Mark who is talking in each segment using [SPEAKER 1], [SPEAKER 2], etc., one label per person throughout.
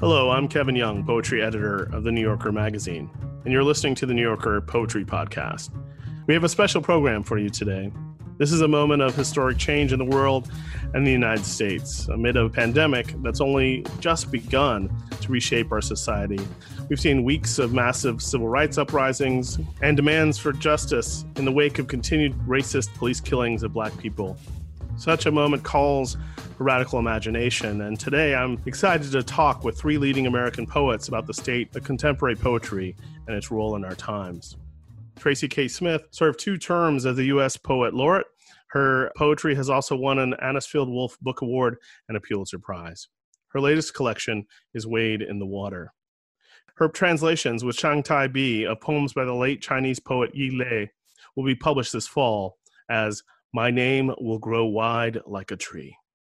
[SPEAKER 1] Hello, I'm Kevin Young, poetry editor of The New Yorker magazine, and you're listening to The New Yorker Poetry Podcast. We have a special program for you today. This is a moment of historic change in the world and the United States, amid a pandemic that's only just begun to reshape our society. We've seen weeks of massive civil rights uprisings and demands for justice in the wake of continued racist police killings of Black people. Such a moment calls for radical imagination, and today I'm excited to talk with three leading American poets about the state of contemporary poetry and its role in our times. Tracy K. Smith served 2 terms as the U.S. Poet Laureate. Her poetry has also won an Anisfield Wolf Book Award and a Pulitzer Prize. Her latest collection is Wade in the Water. Her translations with Shangtai Bi of poems by the late Chinese poet Yi Lei will be published this fall as My Name Will Grow Wide Like a Tree.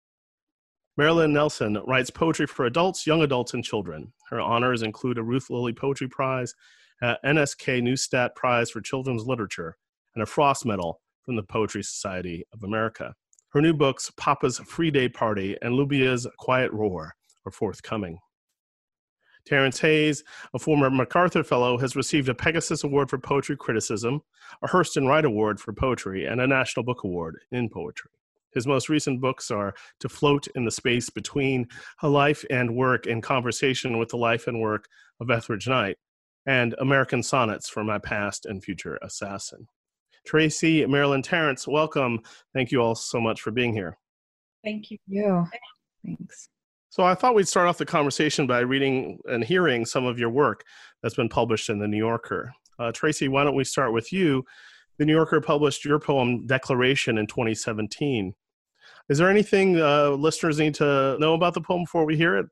[SPEAKER 1] Marilyn Nelson writes poetry for adults, young adults, and children. Her honors include a Ruth Lilly Poetry Prize, a NSK Neustadt Prize for Children's Literature, and a Frost Medal from the Poetry Society of America. Her new books, Papa's Free Day Party and Lubia's Quiet Roar, are forthcoming. Terrence Hayes, a former MacArthur Fellow, has received a Pegasus Award for Poetry Criticism, a Hurston Wright Award for Poetry, and a National Book Award in Poetry. His most recent books are To Float in the Space Between, A Life and Work in Conversation with the Life and Work of Etheridge Knight, and American Sonnets for My Past and Future Assassin. Tracy, Marilyn, Terrence, welcome. Thank you all so much for being here.
[SPEAKER 2] Thank you.
[SPEAKER 3] Thanks.
[SPEAKER 1] So I thought we'd start off the conversation by reading and hearing some of your work that's been published in The New Yorker. Tracy, why don't we start with you? The New Yorker published your poem, Declaration, in 2017. Is there anything listeners need to know about the poem before we hear it?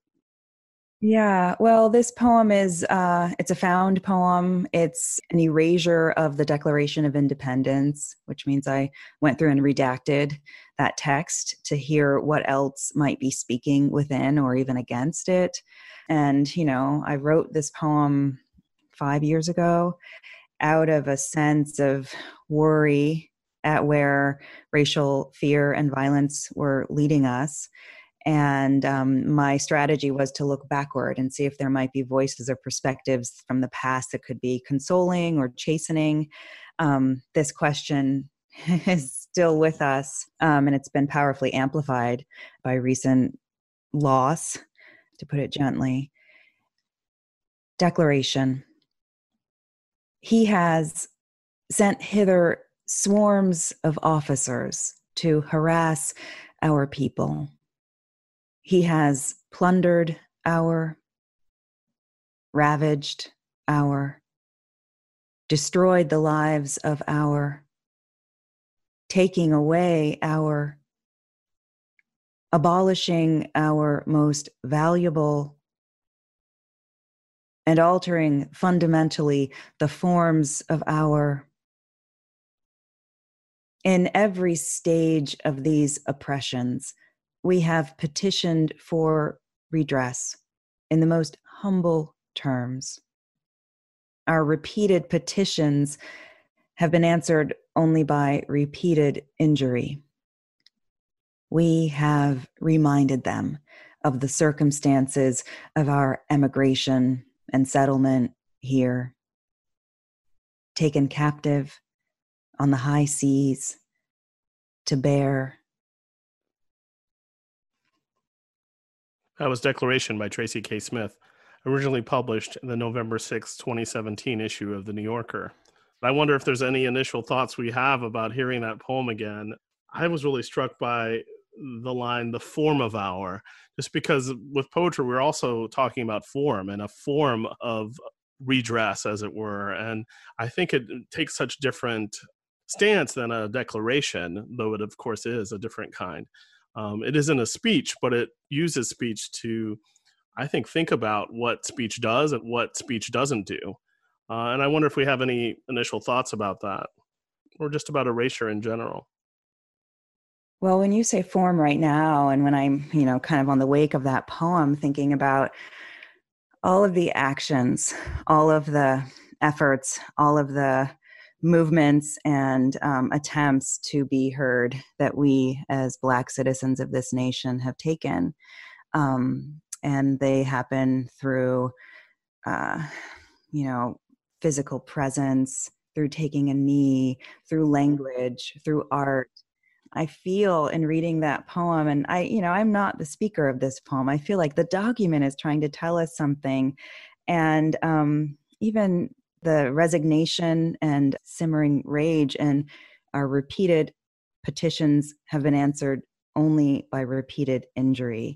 [SPEAKER 3] Yeah, well, this poem is, it's a found poem. It's an erasure of the Declaration of Independence, which means I went through and redacted that text to hear what else might be speaking within or even against it. And, I wrote this poem 5 years ago out of a sense of worry at where racial fear and violence were leading us. And my strategy was to look backward and see if there might be voices or perspectives from the past that could be consoling or chastening. This question is still with us, and it's been powerfully amplified by recent loss, to put it gently. Declaration. He has sent hither swarms of officers to harass our people. He has plundered our, ravaged our, destroyed the lives of our, taking away our, abolishing our most valuable, and altering fundamentally the forms of our. In every stage of these oppressions, we have petitioned for redress in the most humble terms. Our repeated petitions have been answered only by repeated injury. We have reminded them of the circumstances of our emigration and settlement here, taken captive on the high seas to bear.
[SPEAKER 1] That was Declaration by Tracy K. Smith, originally published in the November 6, 2017 issue of The New Yorker. I wonder if there's any initial thoughts we have about hearing that poem again. I was really struck by the line, the form of our, just because with poetry, we're also talking about form and a form of redress, as it were. And I think it takes such different stance than a declaration, though it, of course, is a different kind. It isn't a speech, but it uses speech to, I think about what speech does and what speech doesn't do. And I wonder if we have any initial thoughts about that, or just about erasure in general.
[SPEAKER 3] Well, when you say form right now, and when I'm, kind of on the wake of that poem, thinking about all of the actions, all of the efforts, all of the movements and attempts to be heard that we as Black citizens of this nation have taken, and they happen through, you know, physical presence, through taking a knee, through language, through art. I feel in reading that poem, and I'm not the speaker of this poem. I feel like the document is trying to tell us something. And even the resignation and simmering rage and our repeated petitions have been answered only by repeated injury.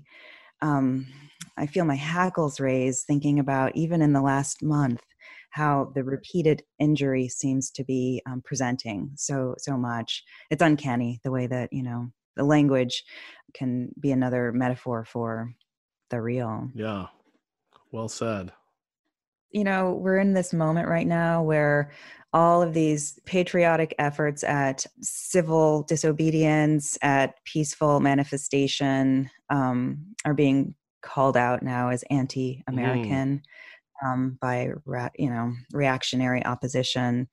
[SPEAKER 3] I feel my hackles raise thinking about, even in the last month, how the repeated injury seems to be presenting so much. It's uncanny the way that, the language can be another metaphor for the real.
[SPEAKER 1] Yeah, well said.
[SPEAKER 3] We're in this moment right now where all of these patriotic efforts at civil disobedience, at peaceful manifestation, are being called out now as anti-American by reactionary opposition.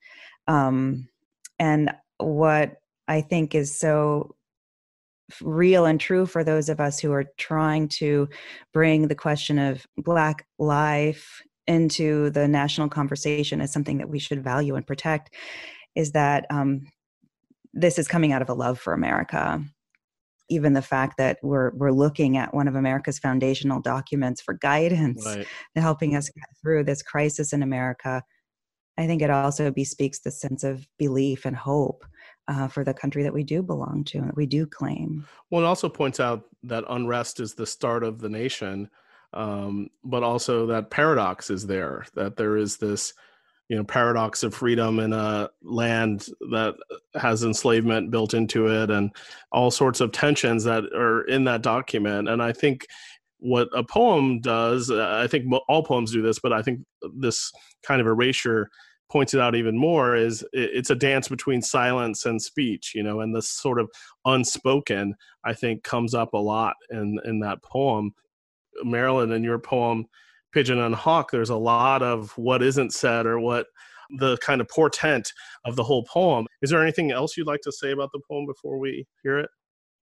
[SPEAKER 3] And what I think is so real and true for those of us who are trying to bring the question of Black life into the national conversation as something that we should value and protect is that this is coming out of a love for America. Even the fact that we're looking at one of America's foundational documents for guidance,
[SPEAKER 1] right,
[SPEAKER 3] helping us get through this crisis in America, I think it also bespeaks the sense of belief and hope for the country that we do belong to and that we do claim.
[SPEAKER 1] Well, it also points out that unrest is the start of the nation, but also that paradox is there, that there is this, paradox of freedom in a land that has enslavement built into it and all sorts of tensions that are in that document. And I think what a poem does, I think all poems do this, but I think this kind of erasure points it out even more, is it's a dance between silence and speech, and this sort of unspoken, I think, comes up a lot in that poem. Marilyn, in your poem, Pigeon and Hawk, there's a lot of what isn't said, or what the kind of portent of the whole poem. Is there anything else you'd like to say about the poem before we hear it?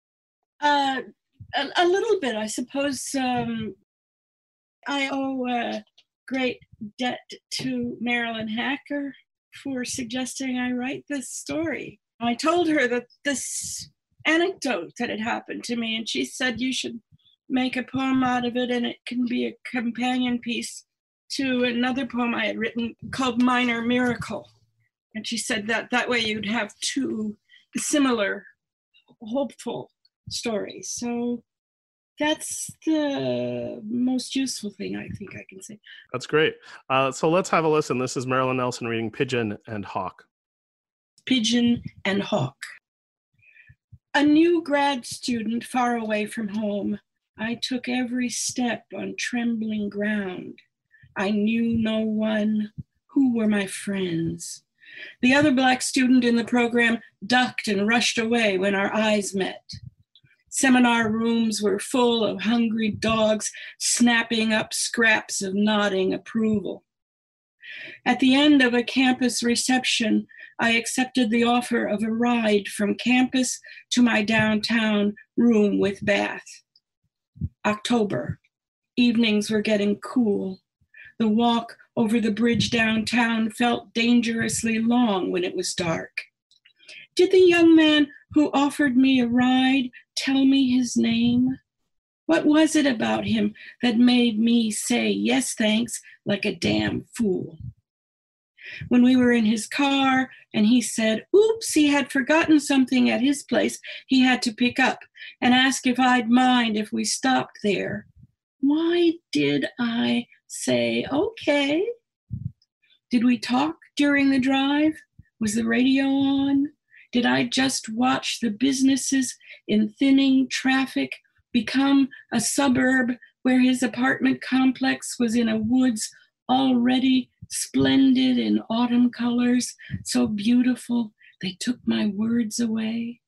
[SPEAKER 2] A little bit, I suppose. I owe a great debt to Marilyn Hacker for suggesting I write this story. I told her that this anecdote that had happened to me, and she said you should make a poem out of it, and it can be a companion piece to another poem I had written called Minor Miracle. And she said that way you'd have two similar, hopeful stories. So that's the most useful thing I think I can say.
[SPEAKER 1] That's great. So let's have a listen. This is Marilyn Nelson reading Pigeon and Hawk.
[SPEAKER 2] Pigeon and Hawk. A new grad student far away from home, I took every step on trembling ground. I knew no one. Who were my friends? The other Black student in the program ducked and rushed away when our eyes met. Seminar rooms were full of hungry dogs snapping up scraps of nodding approval. At the end of a campus reception, I accepted the offer of a ride from campus to my downtown room with bath. October. Evenings were getting cool. The walk over the bridge downtown felt dangerously long when it was dark. Did the young man who offered me a ride tell me his name? What was it about him that made me say yes thanks like a damn fool? When we were in his car and he said, oops, he had forgotten something at his place he had to pick up, and asked if I'd mind if we stopped there, why did I say okay? Did we talk during the drive? Was the radio on? Did I just watch the businesses in thinning traffic become a suburb where his apartment complex was in a woods already splendid in autumn colors, so beautiful they took my words away?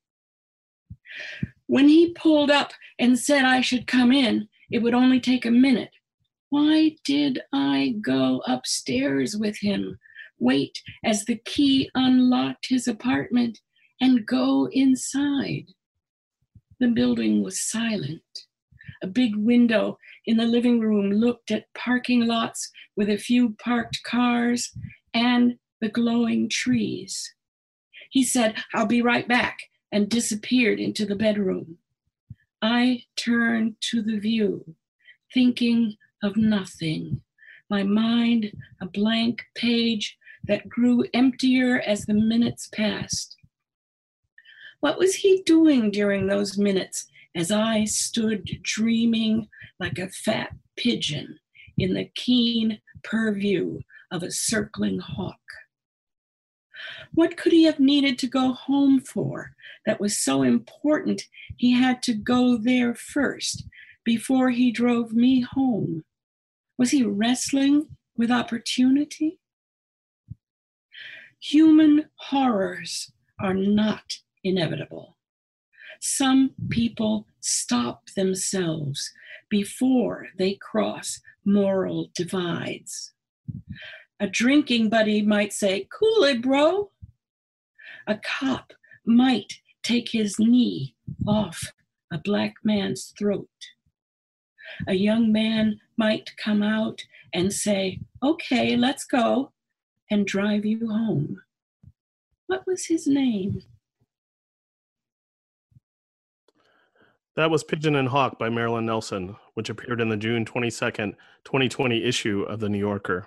[SPEAKER 2] When he pulled up and said I should come in, it would only take a minute. Why did I go upstairs with him, wait as the key unlocked his apartment, and go inside? The building was silent. A big window in the living room looked at parking lots with a few parked cars and the glowing trees. He said, "I'll be right back," and disappeared into the bedroom. I turned to the view, thinking of nothing. My mind a blank page that grew emptier as the minutes passed. What was he doing during those minutes as I stood dreaming like a fat pigeon in the keen purview of a circling hawk? What could he have needed to go home for that was so important he had to go there first before he drove me home? Was he wrestling with opportunity? Human horrors are not inevitable. Some people stop themselves before they cross moral divides. A drinking buddy might say, "Cool it, bro." A cop might take his knee off a black man's throat. A young man might come out and say, "Okay, let's go," and drive you home. What was his name?
[SPEAKER 1] That was Pigeon and Hawk by Marilyn Nelson, which appeared in the June 22nd, 2020 issue of The New Yorker.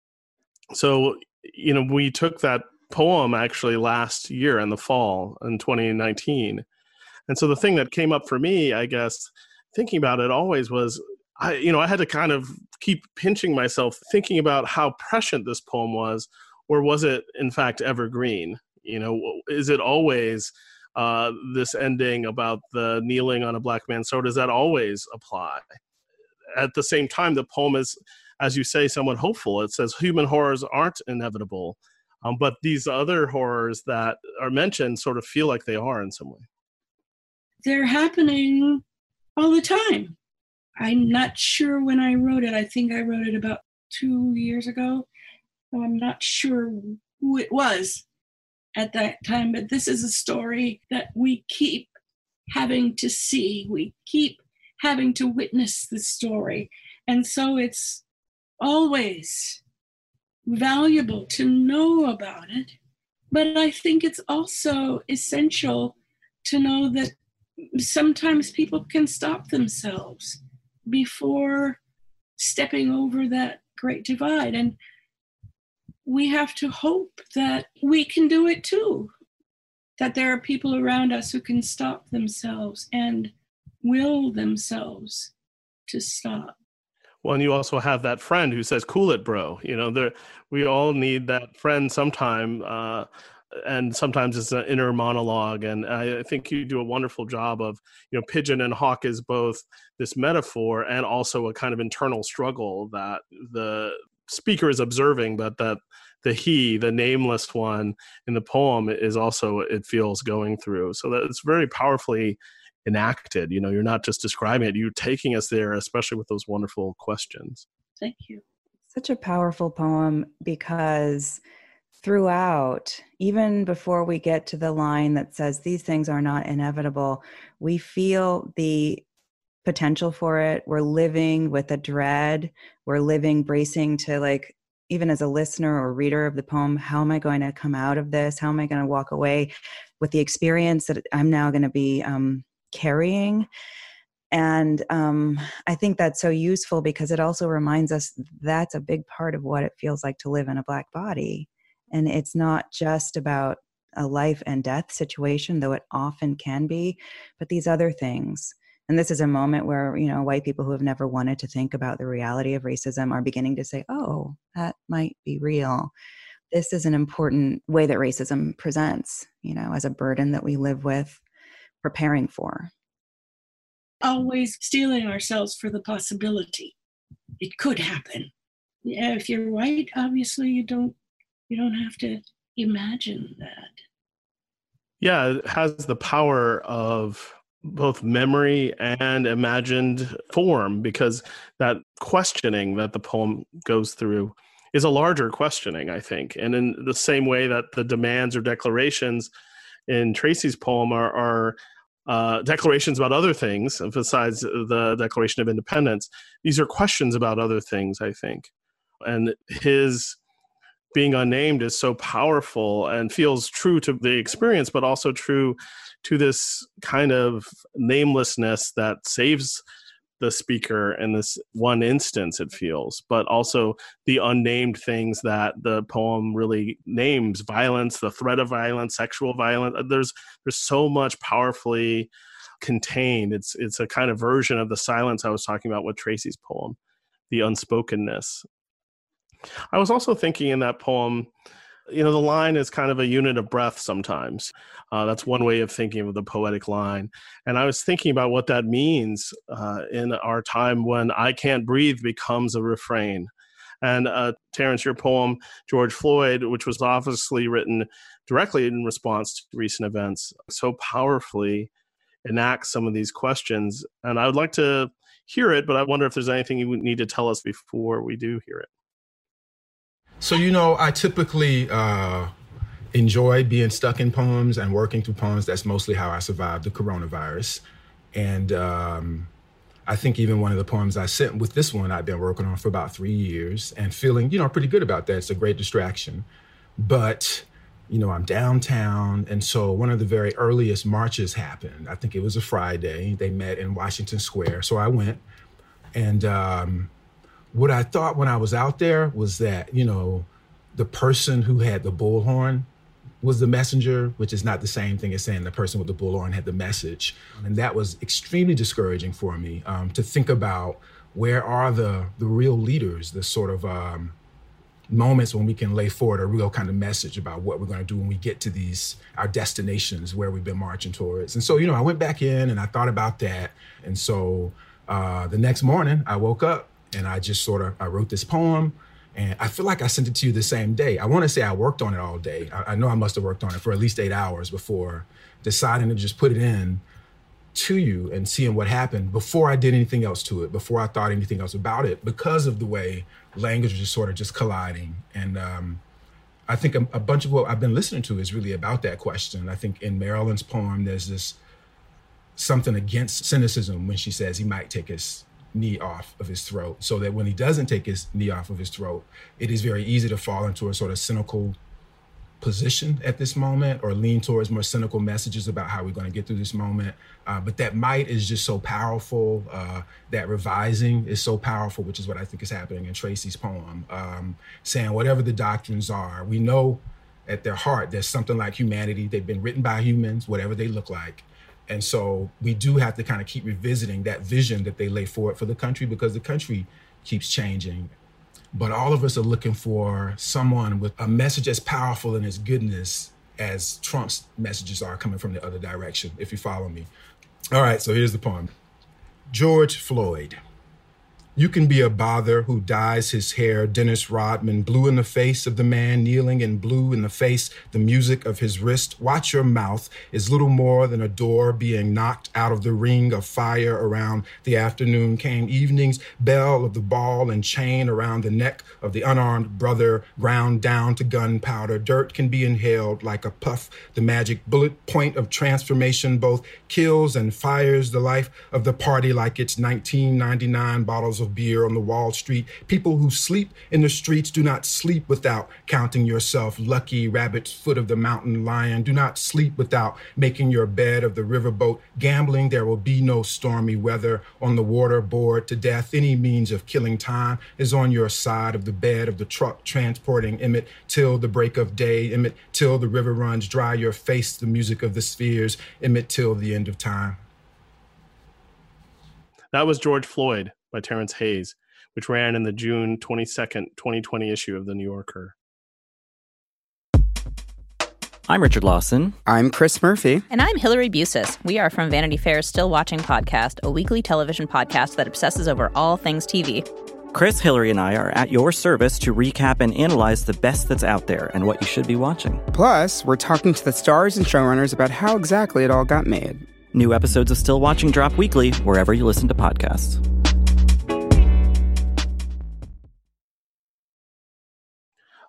[SPEAKER 1] So, we took that poem actually last year in the fall in 2019. And so the thing that came up for me, I guess, thinking about it always was, I had to kind of keep pinching myself thinking about how prescient this poem was, or was it in fact evergreen? Is it always this ending about the kneeling on a black man's throat? Does that always apply? At the same time, the poem is, as you say, somewhat hopeful. It says human horrors aren't inevitable, but these other horrors that are mentioned sort of feel like they are in some way.
[SPEAKER 2] They're happening all the time. I'm not sure when I wrote it. I think I wrote it about 2 years ago. I'm not sure who it was at that time, but this is a story that we keep having to see. We keep having to witness the story. And so it's always valuable to know about it. But I think it's also essential to know that sometimes people can stop themselves before stepping over that great divide. And we have to hope that we can do it too, that there are people around us who can stop themselves and will themselves to stop.
[SPEAKER 1] Well, and you also have that friend who says, "Cool it, bro." We all need that friend sometime, and sometimes it's an inner monologue. And I think you do a wonderful job of, Pigeon and Hawk is both this metaphor and also a kind of internal struggle that the speaker is observing, but that the nameless one in the poem is also, it feels, going through. So that it's very powerfully enacted. You're not just describing it, you're taking us there, especially with those wonderful questions.
[SPEAKER 2] Thank you.
[SPEAKER 3] Such a powerful poem, because throughout, even before we get to the line that says these things are not inevitable, we feel the potential for it. We're living with a dread. We're living bracing to, even as a listener or reader of the poem, how am I going to come out of this? How am I going to walk away with the experience that I'm now going to be carrying? And I think that's so useful, because it also reminds us that's a big part of what it feels like to live in a Black body. And it's not just about a life and death situation, though it often can be, but these other things. And this is a moment where, white people who have never wanted to think about the reality of racism are beginning to say, oh, that might be real. This is an important way that racism presents, as a burden that we live with, preparing for.
[SPEAKER 2] Always steeling ourselves for the possibility. It could happen. Yeah, if you're white, obviously you don't have to imagine that.
[SPEAKER 1] Yeah, it has the power of both memory and imagined form, because that questioning that the poem goes through is a larger questioning, I think. And in the same way that the demands or declarations in Tracy's poem are declarations about other things besides the Declaration of Independence. These are questions about other things, I think. And his being unnamed is so powerful and feels true to the experience, but also true to this kind of namelessness that saves the speaker in this one instance, it feels, but also the unnamed things that the poem really names: violence, the threat of violence, sexual violence. There's so much powerfully contained. It's a kind of version of the silence I was talking about with Tracy's poem, the unspokenness. I was also thinking in that poem, the line is kind of a unit of breath sometimes. That's one way of thinking of the poetic line. And I was thinking about what that means in our time when I can't breathe becomes a refrain. And Terrence, your poem, George Floyd, which was obviously written directly in response to recent events, so powerfully enacts some of these questions. And I would like to hear it, but I wonder if there's anything you would need to tell us before we do hear it.
[SPEAKER 4] So, I typically enjoy being stuck in poems and working through poems. That's mostly how I survived the coronavirus. And I think even one of the poems I sent with this one, I've been working on for about 3 years and feeling, pretty good about that. It's a great distraction. But, I'm downtown. And so one of the very earliest marches happened. I think it was a Friday. They met in Washington Square. So I went. And what I thought when I was out there was that, the person who had the bullhorn was the messenger, which is not the same thing as saying the person with the bullhorn had the message. And that was extremely discouraging for me, to think about where are the real leaders, the sort of moments when we can lay forward a real kind of message about what we're going to do when we get to our destinations where we've been marching towards. And so, I went back in and I thought about that. And so the next morning I woke up and I just I wrote this poem, and I feel like I sent it to you the same day. I want to say I worked on it all day. I know I must have worked on it for at least 8 hours before deciding to just put it in to you and seeing what happened before I did anything else to it, before I thought anything else about it, because of the way language is just colliding. And I think a bunch of what I've been listening to is really about that question. I think in Marilyn's poem, there's this something against cynicism when she says he might take his knee off of his throat, so that when he doesn't take his knee off of his throat, it is very easy to fall into a sort of cynical position at this moment, or lean towards more cynical messages about how we're going to get through this moment. But that might is just so powerful. That revising is so powerful, which is what I think is happening in Tracy's poem. Saying whatever the doctrines are, we know at their heart there's something like humanity. They've been written by humans, whatever they look like. And so we do have to kind of keep revisiting that vision that they lay forward for the country, because the country keeps changing. But all of us are looking for someone with a message as powerful and as goodness as Trump's messages are coming from the other direction, if you follow me. All right, so here's the poem. George Floyd. You can be a bother who dyes his hair Dennis Rodman blue in the face of the man kneeling, and blue in the face the music of his wrist. Watch your mouth is little more than a door being knocked out of the ring of fire around the afternoon came evening's bell of the ball and chain around the neck of the unarmed brother ground down to gunpowder. Dirt can be inhaled like a puff. The magic bullet point of transformation both kills and fires the life of the party like it's 1999 bottles of beer on the Wall Street. People who sleep in the streets do not sleep without counting yourself lucky, rabbit's foot of the mountain lion. Do not sleep without making your bed of the riverboat. Gambling, there will be no stormy weather on the water board to death. Any means of killing time is on your side of the bed of the truck transporting Emmett till the break of day. Emmett till the river runs dry. Your face, the music of the spheres. Emmett till the end of time.
[SPEAKER 1] That was George Floyd by Terrence Hayes, which ran in the June 22nd, 2020 issue of The New Yorker.
[SPEAKER 5] I'm Richard Lawson.
[SPEAKER 6] I'm Chris Murphy.
[SPEAKER 7] And I'm Hillary Busis. We are from Vanity Fair's Still Watching podcast, a weekly television podcast that obsesses over all things TV.
[SPEAKER 5] Chris, Hillary, and I are at your service to recap and analyze the best that's out there and what you should be watching.
[SPEAKER 6] Plus, we're talking to the stars and showrunners about how exactly it all got made.
[SPEAKER 5] New episodes of Still Watching drop weekly wherever you listen to podcasts.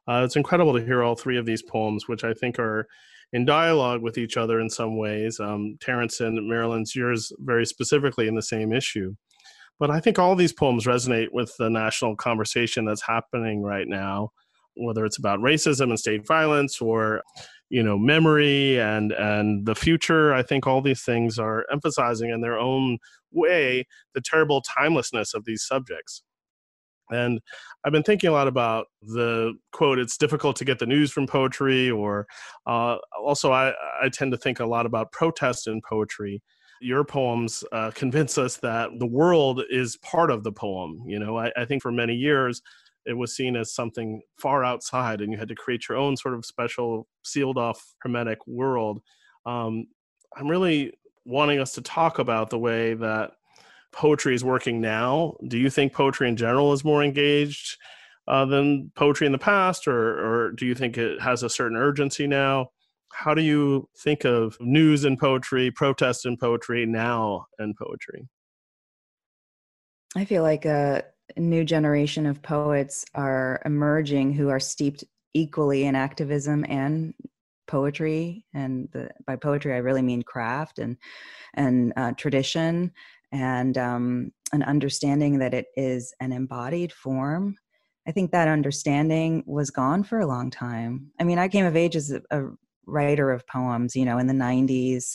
[SPEAKER 1] It's incredible to hear all three of these poems, which I think are in dialogue with each other in some ways. Terrence and Marilyn's, yours very specifically in the same issue. But I think all these poems resonate with the national conversation that's happening right now, whether it's about racism and state violence or, memory and the future. I think all these things are emphasizing in their own way the terrible timelessness of these subjects. And I've been thinking a lot about the quote, "It's difficult to get the news from poetry," or also I tend to think a lot about protest in poetry. Your poems convince us that the world is part of the poem. I think for many years, it was seen as something far outside, and you had to create your own sort of special, sealed off, hermetic world. I'm really wanting us to talk about the way that poetry is working now. Do you think poetry in general is more engaged than poetry in the past, or do you think it has a certain urgency now? How do you think of news in poetry, protest in poetry now in poetry?
[SPEAKER 3] I feel like a new generation of poets are emerging who are steeped equally in activism and poetry. And by poetry, I really mean craft and tradition, and an understanding that it is an embodied form. I think that understanding was gone for a long time. I mean, I came of age as a writer of poems, in the 90s.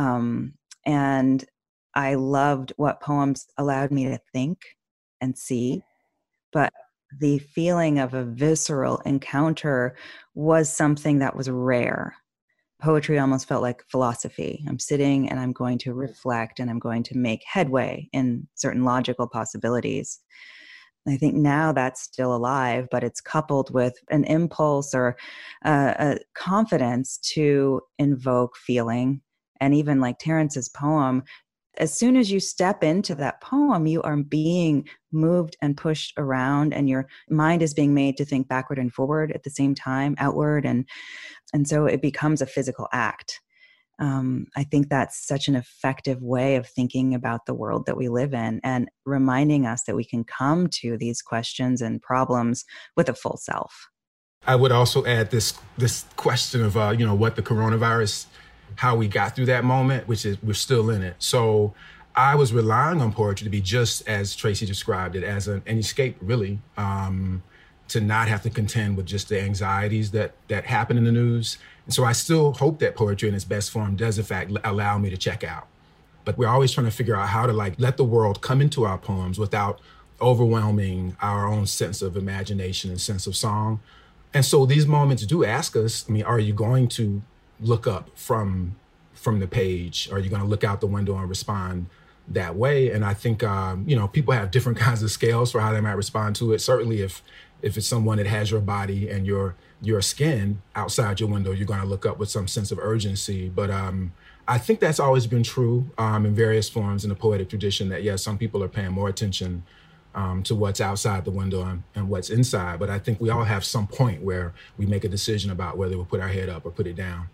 [SPEAKER 3] And I loved what poems allowed me to think and see. But the feeling of a visceral encounter was something that was rare. Poetry almost felt like philosophy. I'm sitting and I'm going to reflect and I'm going to make headway in certain logical possibilities. I think now that's still alive, but it's coupled with an impulse or a confidence to invoke feeling. And even like Terrence's poem, as soon as you step into that poem, you are being moved and pushed around, and your mind is being made to think backward and forward at the same time, outward. And so it becomes a physical act. I think that's such an effective way of thinking about the world that we live in, and reminding us that we can come to these questions and problems with a full self.
[SPEAKER 4] I would also add this question of, what the coronavirus, how we got through that moment, which is we're still in it. So I was relying on poetry to be just as Tracy described it, as an escape, really, to not have to contend with just the anxieties that happen in the news. And so I still hope that poetry in its best form does, in fact, allow me to check out. But we're always trying to figure out how to let the world come into our poems without overwhelming our own sense of imagination and sense of song. And so these moments do ask us, are you going to look up from the page? Are you going to look out the window and respond that way? And I think, people have different kinds of scales for how they might respond to it. Certainly if it's someone that has your body and your skin outside your window, you're going to look up with some sense of urgency. But I think that's always been true in various forms in the poetic tradition, that, yes, some people are paying more attention to what's outside the window and what's inside. But I think we all have some point where we make a decision about whether we'll put our head up or put it down.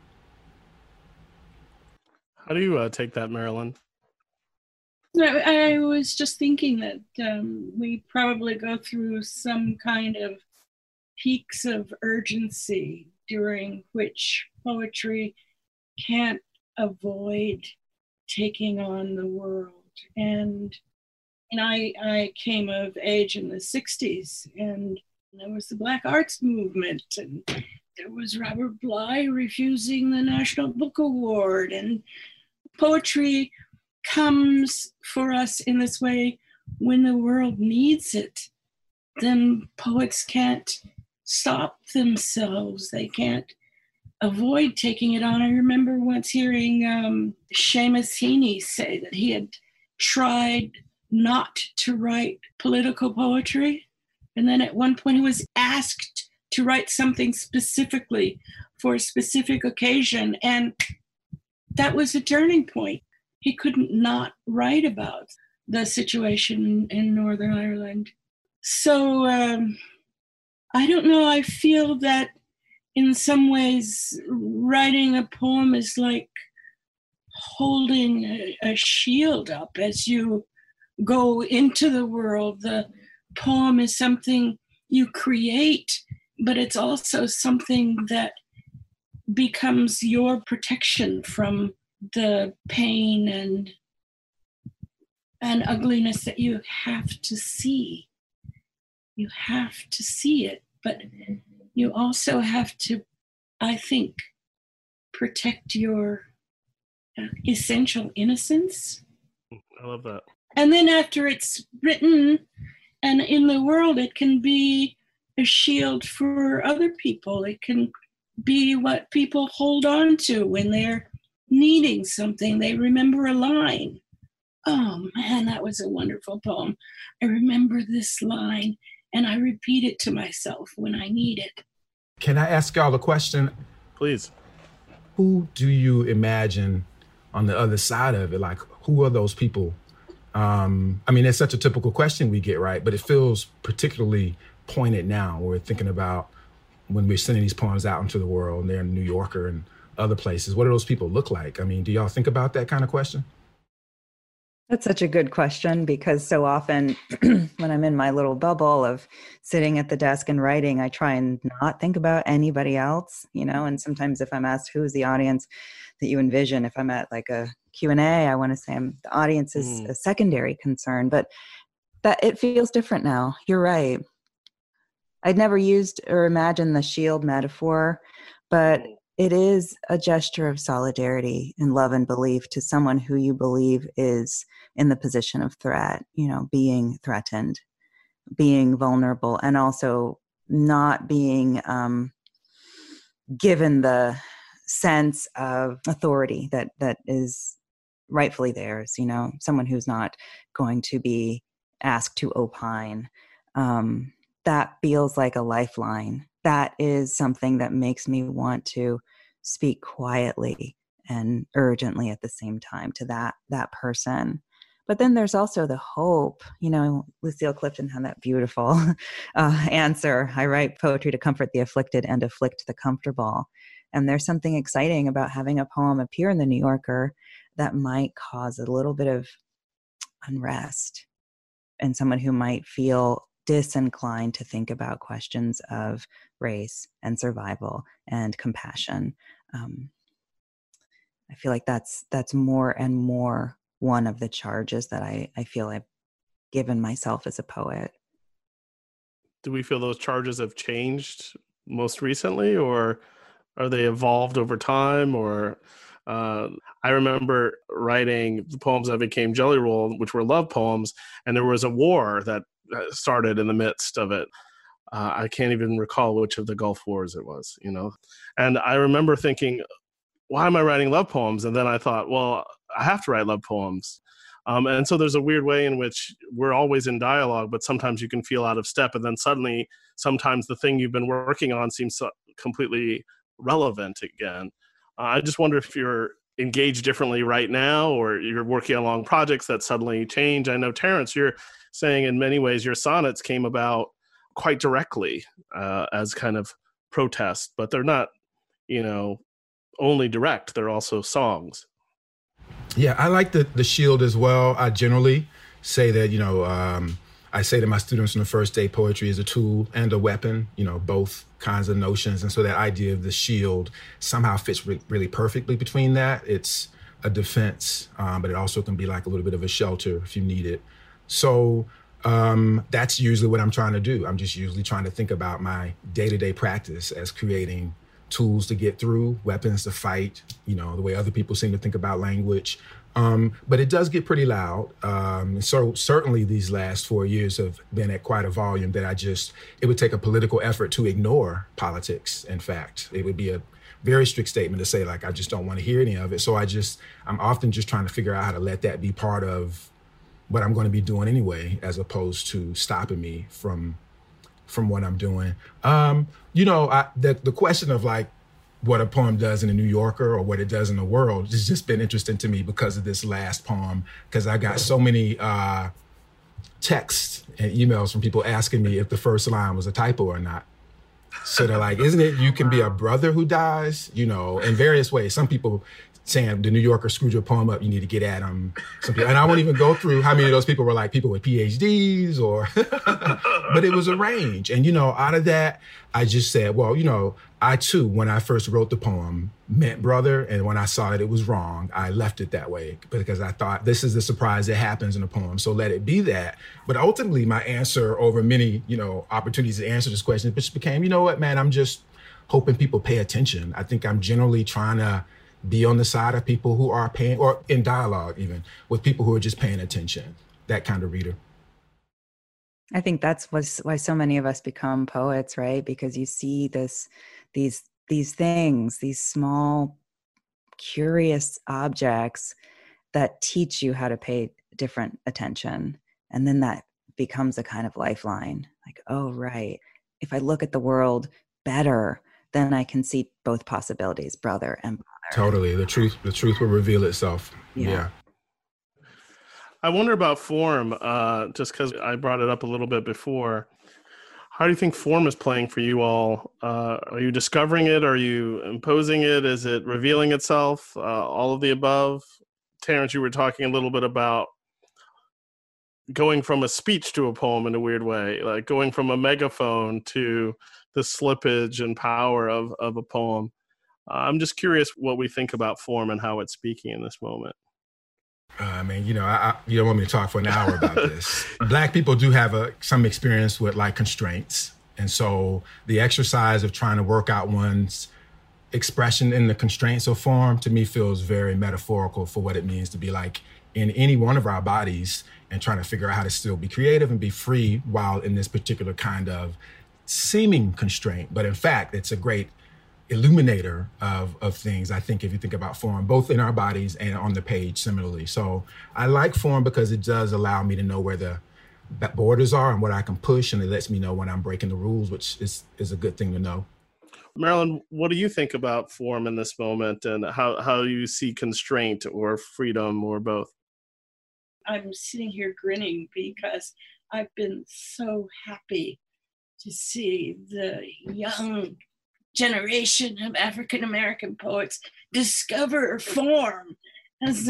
[SPEAKER 1] How do you take that, Marilyn?
[SPEAKER 2] I was just thinking that we probably go through some kind of peaks of urgency during which poetry can't avoid taking on the world. And I came of age in the 60s, and there was the Black Arts Movement, and there was Robert Bly refusing the National Book Award, and poetry comes for us in this way when the world needs it. Then poets can't stop themselves. They can't avoid taking it on. I remember once hearing Seamus Heaney say that he had tried not to write political poetry. And then at one point he was asked to write something specifically for a specific occasion. And that was a turning point. He couldn't not write about the situation in Northern Ireland. So I don't know, I feel that in some ways writing a poem is like holding a shield up as you go into the world. The poem is something you create but it's also something that becomes your protection from the pain and ugliness that you have to see. You have to see it, but you also have to, I think, protect your essential innocence.
[SPEAKER 1] I love that.
[SPEAKER 2] And then after it's written and in the world, it can be a shield for other people. It can be what people hold on to when they're needing something. They remember a line. Oh man, that was a wonderful poem. I remember this line and I repeat it to myself when I need it.
[SPEAKER 4] Can I ask y'all a question?
[SPEAKER 1] Please.
[SPEAKER 4] Who do you imagine on the other side of it? Like, who are those people? I mean, it's such a typical question we get, right? But it feels particularly pointed now. We're thinking about when we're sending these poems out into the world, and they're in New Yorker and other places. What do those people look like? I mean, do y'all think about that kind of question?
[SPEAKER 3] That's such a good question, because so often when I'm in my little bubble of sitting at the desk and writing, I try and not think about anybody else, you know, and sometimes if I'm asked who's the audience that you envision, if I'm at like a Q&A, I want to say the audience is a secondary concern, but that it feels different now. You're right. I'd never used or imagined the shield metaphor, but it is a gesture of solidarity and love and belief to someone who you believe is in the position of threat, you know, being threatened, being vulnerable, and also not being given the sense of authority that is rightfully theirs, you know, someone who's not going to be asked to opine. That feels like a lifeline. That is something that makes me want to speak quietly and urgently at the same time to that person. But then there's also the hope. You know, Lucille Clifton had that beautiful answer. I write poetry to comfort the afflicted and afflict the comfortable. And there's something exciting about having a poem appear in the New Yorker that might cause a little bit of unrest in someone who might feel disinclined to think about questions of race and survival and compassion. I feel like that's more and more one of the charges that I feel I've given myself as a poet.
[SPEAKER 1] Do we feel those charges have changed most recently, or are they evolved over time? Or I remember writing the poems that became Jelly Roll, which were love poems, and there was a war that started in the midst of it. I can't even recall which of the Gulf Wars it was, you know. And I remember thinking, why am I writing love poems? And then I thought, well, I have to write love poems. And so there's a weird way in which we're always in dialogue, but sometimes you can feel out of step. And then suddenly, sometimes the thing you've been working on seems completely relevant again. I just wonder if you're engaged differently right now, or you're working on long projects that suddenly change. I know, Terrence, you're saying in many ways your sonnets came about quite directly as kind of protest, but they're not, you know, only direct, they're also songs.
[SPEAKER 4] Yeah, I like the shield as well. I generally say that, you know, I say to my students on the first day, poetry is a tool and a weapon, you know, both kinds of notions. And so that idea of the shield somehow fits really perfectly between that. It's a defense, but it also can be like a little bit of a shelter if you need it. So that's usually what I'm trying to do. I'm just usually trying to think about my day-to-day practice as creating tools to get through, weapons to fight, you know, the way other people seem to think about language. But it does get pretty loud. So certainly these last 4 years have been at quite a volume that it would take a political effort to ignore politics. In fact, it would be a very strict statement to say, like, I just don't want to hear any of it. So I'm often just trying to figure out how to let that be part of what I'm going to be doing anyway, as opposed to stopping me from what I'm doing. You know, the question of like what a poem does in the New Yorker or what it does in the world has just been interesting to me because of this last poem, because I got so many texts and emails from people asking me if the first line was a typo or not. So they're like, isn't it, you can be a brother who dies, you know, in various ways. Some people saying the New Yorker screwed your poem up, you need to get at them. And I won't even go through how many of those people were like people with PhDs or, but it was a range. And, out of that, I just said, well, I too, when I first wrote the poem, meant brother. And when I saw it was wrong, I left it that way because I thought this is the surprise that happens in a poem. So let it be that. But ultimately my answer over many, opportunities to answer this question just became, you know what, man, I'm just hoping people pay attention. I think I'm generally trying to be on the side of people who are paying, or in dialogue even, with people who are just paying attention, that kind of reader.
[SPEAKER 3] I think that's why so many of us become poets, right? Because you see these things, these small, curious objects that teach you how to pay different attention. And then that becomes a kind of lifeline. Like, oh, right. If I look at the world better, then I can see both possibilities, brother and brother.
[SPEAKER 4] Totally. The truth will reveal itself. Yeah.
[SPEAKER 1] I wonder about form, just because I brought it up a little bit before. How do you think form is playing for you all? Are you discovering it? Are you imposing it? Is it revealing itself? All of the above? Terrence, you were talking a little bit about going from a speech to a poem in a weird way, like going from a megaphone to the slippage and power of a poem. I'm just curious what we think about form and how it's speaking in this moment.
[SPEAKER 4] You don't want me to talk for an hour about this. Black people do have some experience with like constraints. And so the exercise of trying to work out one's expression in the constraints of form, to me, feels very metaphorical for what it means to be like in any one of our bodies and trying to figure out how to still be creative and be free while in this particular kind of seeming constraint. But in fact, it's a great illuminator of things, I think, if you think about form, both in our bodies and on the page similarly. So I like form because it does allow me to know where the borders are and what I can push, and it lets me know when I'm breaking the rules, which is a good thing to know.
[SPEAKER 1] Marilyn, what do you think about form in this moment, and how you see constraint or freedom or both?
[SPEAKER 2] I'm sitting here grinning because I've been so happy to see the young generation of African-American poets discover form. As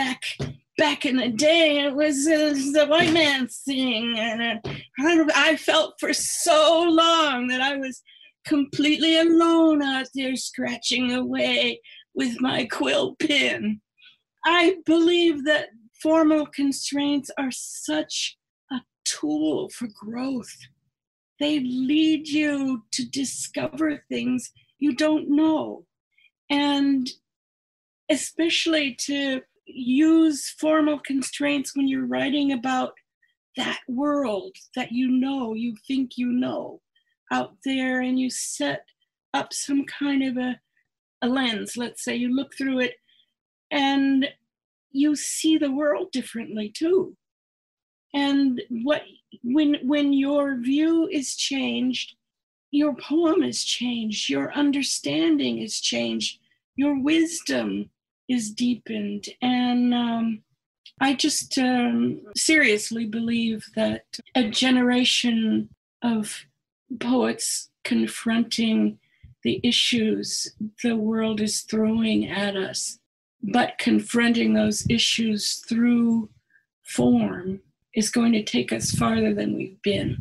[SPEAKER 2] back in the day, it was the white man's thing. And I felt for so long that I was completely alone out there scratching away with my quill pen. I believe that formal constraints are such a tool for growth. They lead you to discover things you don't know. And especially to use formal constraints when you're writing about that world that you think you know out there, and you set up some kind of a lens. Let's say you look through it and you see the world differently too. And when your view is changed, your poem is changed, your understanding is changed, your wisdom is deepened. And I just seriously believe that a generation of poets confronting the issues the world is throwing at us, but confronting those issues through form, is going to take us farther than we've been.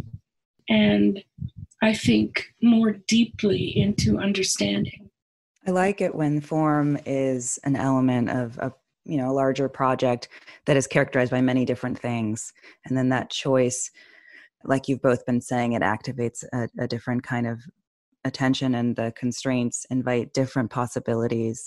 [SPEAKER 2] And I think more deeply into understanding.
[SPEAKER 3] I like it when form is an element of a larger project that is characterized by many different things. And then that choice, like you've both been saying, it activates a different kind of attention, and the constraints invite different possibilities.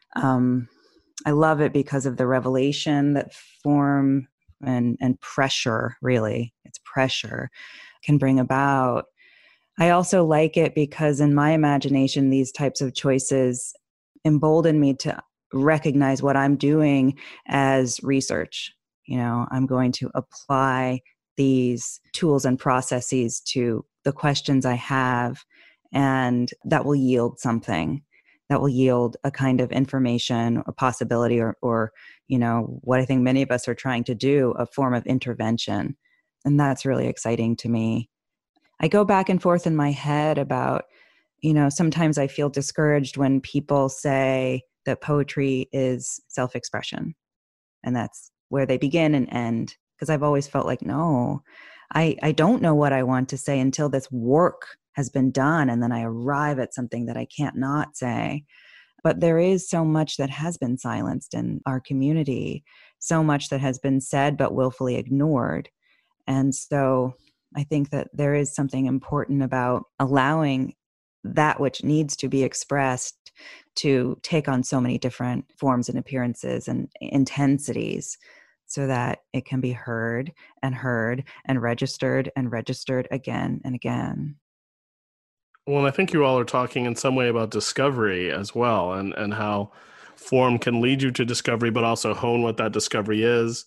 [SPEAKER 3] I love it because of the revelation that form and pressure, really, it's pressure, can bring about. I also like it because in my imagination, these types of choices embolden me to recognize what I'm doing as research. I'm going to apply these tools and processes to the questions I have, and that will yield something. That will yield a kind of information, a possibility, or what I think many of us are trying to do, a form of intervention. And that's really exciting to me. I go back and forth in my head about, sometimes I feel discouraged when people say that poetry is self-expression. And that's where they begin and end. Because I've always felt like, no, I don't know what I want to say until this work has been done. And then I arrive at something that I can't not say. But there is so much that has been silenced in our community, so much that has been said but willfully ignored. And so I think that there is something important about allowing that which needs to be expressed to take on so many different forms and appearances and intensities so that it can be heard and registered again and again.
[SPEAKER 1] Well, I think you all are talking in some way about discovery as well, and how form can lead you to discovery, but also hone what that discovery is.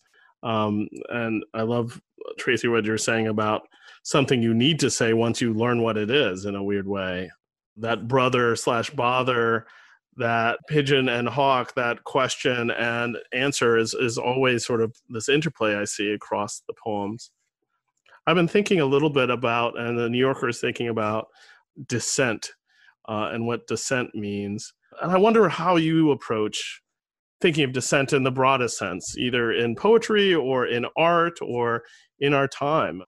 [SPEAKER 1] And I love, Tracy, what you're saying about something you need to say once you learn what it is in a weird way. That brother/bother, that pigeon and hawk, that question and answer is always sort of this interplay I see across the poems. I've been thinking a little bit about, and the New Yorker is thinking about, dissent and what dissent means. And I wonder how you approach thinking of dissent in the broadest sense, either in poetry or in art or in our time.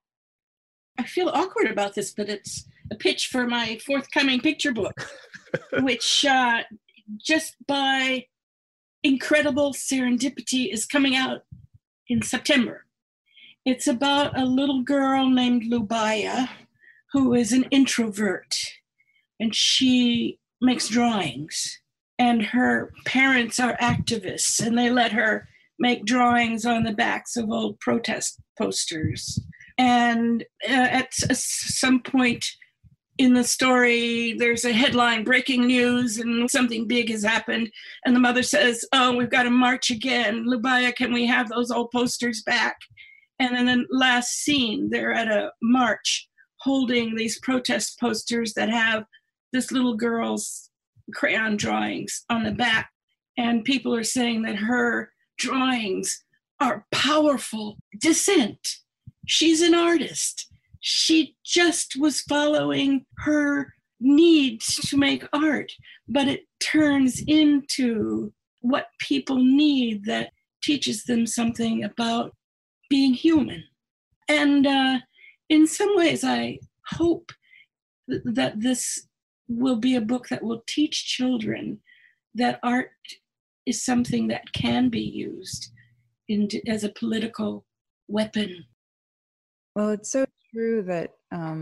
[SPEAKER 2] I feel awkward about this, but it's a pitch for my forthcoming picture book, which just by incredible serendipity is coming out in September. It's about a little girl named Lubaya, who is an introvert, and she makes drawings. And her parents are activists, and they let her make drawings on the backs of old protest posters. And at some point in the story, there's a headline, breaking news, and something big has happened. And the mother says, oh, we've got to march again. Lubaya, can we have those old posters back? And in the last scene, they're at a march holding these protest posters that have this little girl's crayon drawings on the back. And people are saying that her drawings are powerful dissent. She's an artist. She just was following her need to make art, but it turns into what people need that teaches them something about being human. And in some ways, I hope that this will be a book that will teach children that art is something that can be used as a political weapon.
[SPEAKER 3] Well, it's so true that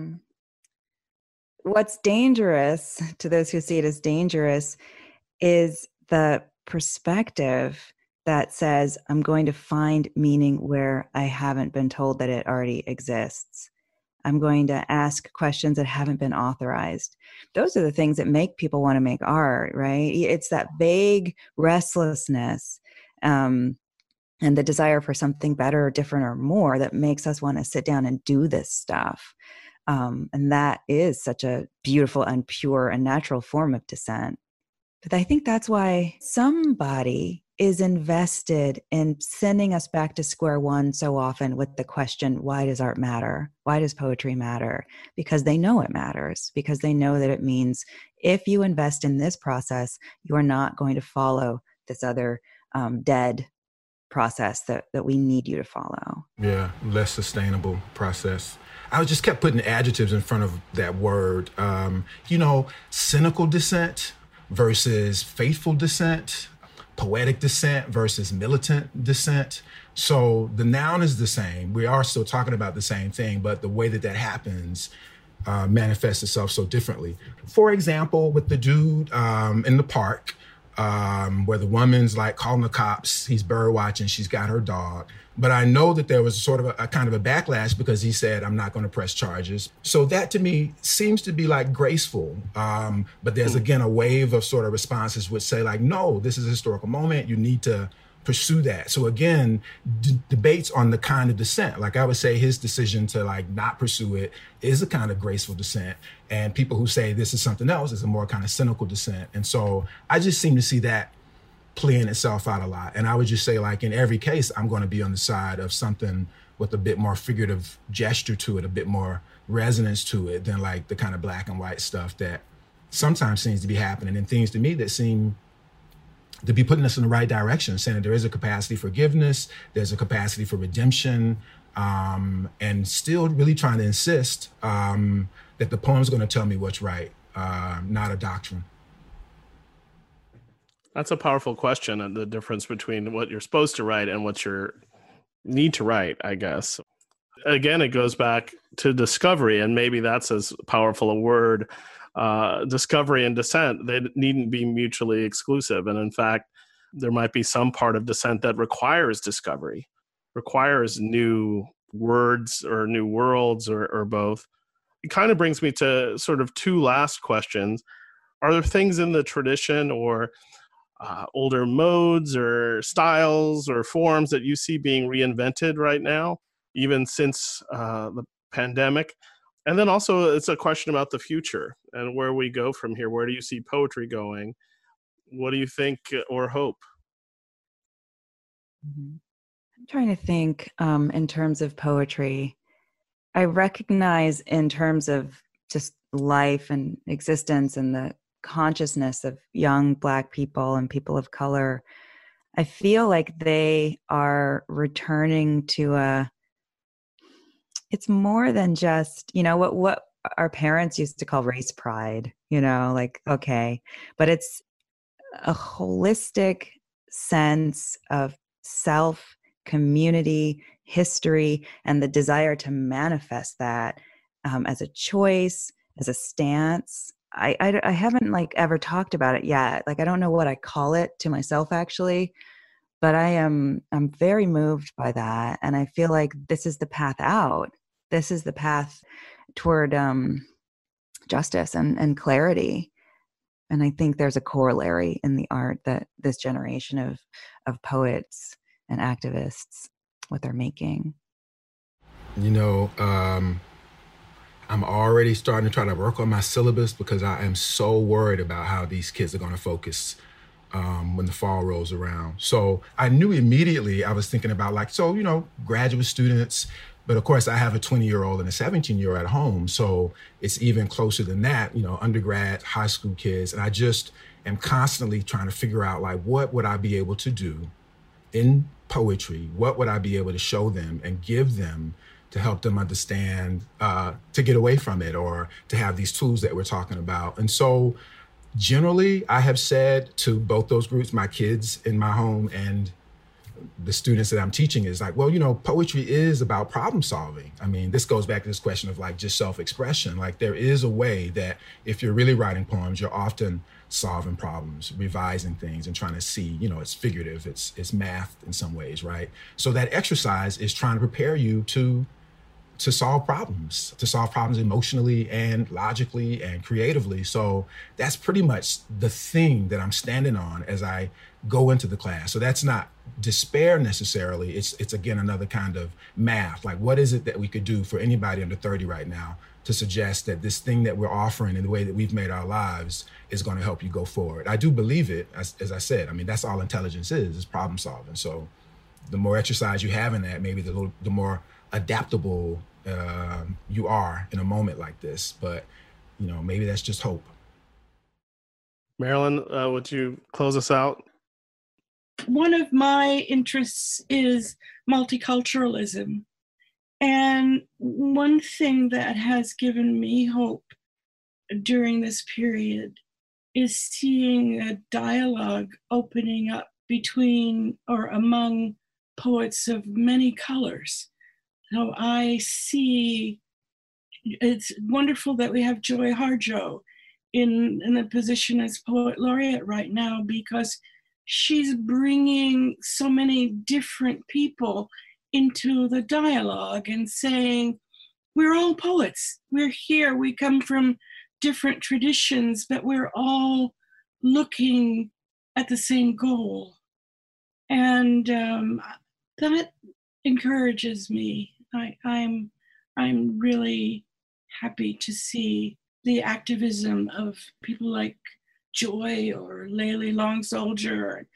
[SPEAKER 3] what's dangerous to those who see it as dangerous is the perspective that says, I'm going to find meaning where I haven't been told that it already exists. I'm going to ask questions that haven't been authorized. Those are the things that make people want to make art, right? It's that vague restlessness and the desire for something better or different or more that makes us want to sit down and do this stuff. And that is such a beautiful and pure and natural form of dissent. But I think that's why somebody is invested in sending us back to square one so often with the question, why does art matter? Why does poetry matter? Because they know it matters, because they know that it means if you invest in this process, you are not going to follow this other dead process that we need you to follow.
[SPEAKER 4] Yeah, less sustainable process. I just kept putting adjectives in front of that word. Cynical dissent versus faithful dissent, poetic dissent versus militant dissent. So the noun is the same. We are still talking about the same thing, but the way that happens manifests itself so differently. For example, with the dude in the park, where the woman's like calling the cops, he's bird watching, she's got her dog. But I know that there was sort of a kind of a backlash because he said, I'm not going to press charges. So that to me seems to be like graceful. But there's again a wave of sort of responses which say like, no, this is a historical moment. You need to pursue that. So again, debates on the kind of dissent. Like I would say his decision to like not pursue it is a kind of graceful dissent. And people who say this is something else is a more kind of cynical dissent. And so I just seem to see that playing itself out a lot. And I would just say like in every case, I'm going to be on the side of something with a bit more figurative gesture to it, a bit more resonance to it than like the kind of black and white stuff that sometimes seems to be happening and things to me that seem to be putting us in the right direction, saying that there is a capacity for forgiveness, there's a capacity for redemption, and still really trying to insist that the poem's going to tell me what's right, not a doctrine.
[SPEAKER 1] That's a powerful question, and the difference between what you're supposed to write and what you need to write, I guess. Again, it goes back to discovery, and maybe that's as powerful a word. Discovery and dissent, they needn't be mutually exclusive. And in fact, there might be some part of dissent that requires discovery, requires new words or new worlds or both. It kind of brings me to sort of two last questions. Are there things in the tradition or older modes or styles or forms that you see being reinvented right now, even since the pandemic? And then also it's a question about the future and where we go from here. Where do you see poetry going? What do you think or hope?
[SPEAKER 3] I'm trying to think in terms of poetry. I recognize in terms of just life and existence and the consciousness of young Black people and people of color, I feel like they are returning to it's more than just, what our parents used to call race pride, like, okay, but it's a holistic sense of self, community, history, and the desire to manifest that as a choice, as a stance. I haven't ever talked about it yet. I don't know what I call it to myself actually, but I'm very moved by that. And I feel like this is the path out. This is the path toward justice and clarity. And I think there's a corollary in the art that this generation of poets and activists, what they're making.
[SPEAKER 4] I'm already starting to try to work on my syllabus because I am so worried about how these kids are going to focus when the fall rolls around. So I knew immediately, I was thinking about graduate students, but of course I have a 20-year-old and a 17-year-old at home. So it's even closer than that, undergrad, high school kids. And I just am constantly trying to figure out what would I be able to do in poetry? What would I be able to show them and give them to help them understand, to get away from it or to have these tools that we're talking about. And so generally, I have said to both those groups, my kids in my home and the students that I'm teaching is poetry is about problem solving. I mean, this goes back to this question of just self-expression. There is a way that if you're really writing poems, you're often solving problems, revising things and trying to see, it's figurative, it's math in some ways, right? So that exercise is trying to prepare you to solve problems emotionally and logically and creatively. So that's pretty much the thing that I'm standing on as I go into the class. So that's not despair necessarily. It's again, another kind of math. What is it that we could do for anybody under 30 right now to suggest that this thing that we're offering in the way that we've made our lives is going to help you go forward? I do believe it, as I said. I mean, that's all intelligence is problem solving. So the more exercise you have in that, maybe the more adaptable you are in a moment like this. But, maybe that's just hope.
[SPEAKER 1] Marilyn, would you close us out?
[SPEAKER 2] One of my interests is multiculturalism. And one thing that has given me hope during this period is seeing a dialogue opening up between or among poets of many colors. So I see, it's wonderful that we have Joy Harjo in the position as poet laureate right now, because she's bringing so many different people into the dialogue and saying, we're all poets. We're here. We come from different traditions, but we're all looking at the same goal. And that encourages me. I'm really happy to see the activism of people like Joy or Layli Long Soldier.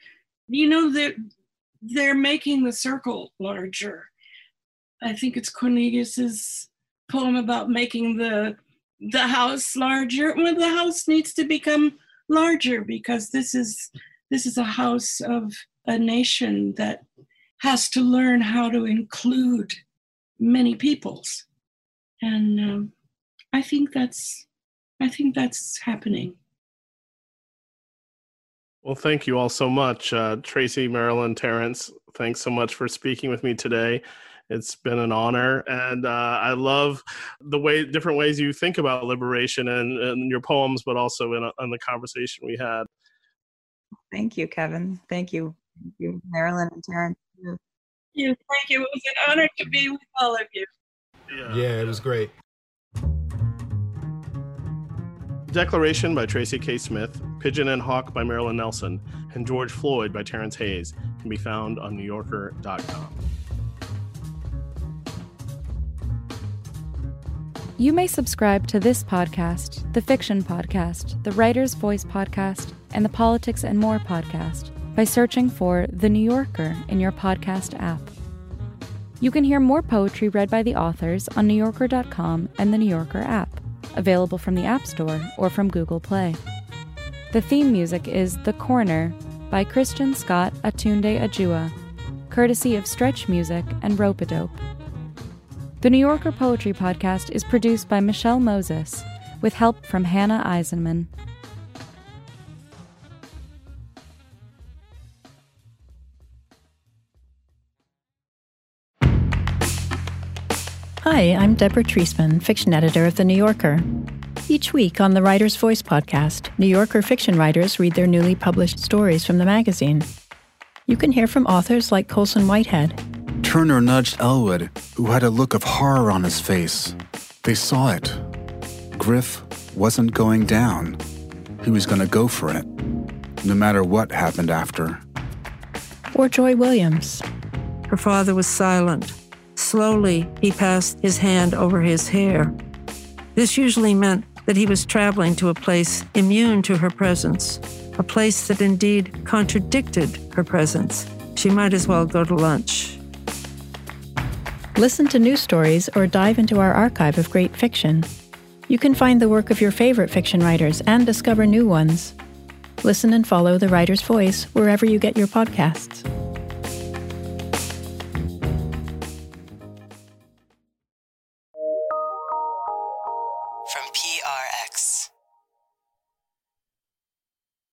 [SPEAKER 2] They're making the circle larger. I think it's Cornelius's poem about making the house larger. Well, the house needs to become larger because this is this is a house of a nation that has to learn how to include many peoples. And I think that's happening.
[SPEAKER 1] Well, thank you all so much. Tracy, Marilyn, Terrence, thanks so much for speaking with me today. It's been an honor. And I love the different ways you think about liberation and your poems, but also in the conversation we had.
[SPEAKER 3] Thank you, Kevin. Thank you. Thank you, Marilyn and Terrence.
[SPEAKER 2] Thank you. It was an honor to be with all of you.
[SPEAKER 4] Yeah, it was great.
[SPEAKER 1] Declaration by Tracy K. Smith, Pigeon and Hawk by Marilyn Nelson, and George Floyd by Terrence Hayes can be found on NewYorker.com.
[SPEAKER 8] You may subscribe to this podcast, the Fiction Podcast, the Writer's Voice Podcast, and the Politics and More Podcast by searching for The New Yorker in your podcast app. You can hear more poetry read by the authors on NewYorker.com and the New Yorker app, available from the App Store or from Google Play. The theme music is The Corner by Christian Scott Atunde Ajua, courtesy of Stretch Music and Rope-A-Dope. The New Yorker Poetry Podcast is produced by Michelle Moses, with help from Hannah Eisenman.
[SPEAKER 9] Hi, I'm Deborah Treisman, fiction editor of The New Yorker. Each week on the Writer's Voice podcast, New Yorker fiction writers read their newly published stories from the magazine. You can hear from authors like Colson Whitehead.
[SPEAKER 10] Turner nudged Elwood, who had a look of horror on his face. They saw it. Griff wasn't going down. He was going to go for it, no matter what happened after.
[SPEAKER 9] Or Joy Williams.
[SPEAKER 11] Her father was silent. Slowly, he passed his hand over his hair. This usually meant that he was traveling to a place immune to her presence, a place that indeed contradicted her presence. She might as well go to lunch.
[SPEAKER 9] Listen to new stories or dive into our archive of great fiction. You can find the work of your favorite fiction writers and discover new ones. Listen and follow The Writer's Voice wherever you get your podcasts.
[SPEAKER 12] From PRX.